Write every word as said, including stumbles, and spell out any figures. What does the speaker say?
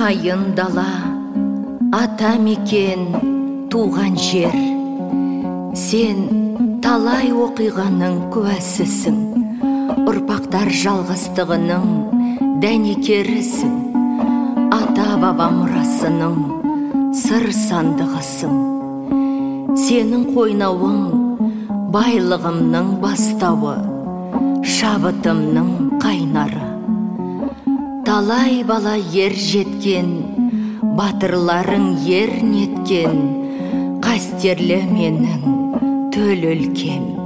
қайын дала, ата мекен, туған жер. Сен талай оқиғаның куәсісің, ұрпақтар жалғастығының дәнекерісің, ата-баба мұрасының сыр сандығысың. Сенің қойнауың байлығымның бастауы, шабытымның қайнары. Талай бала ер жеткен, батырларың ер неткен, қастерлі менің төл өлкем.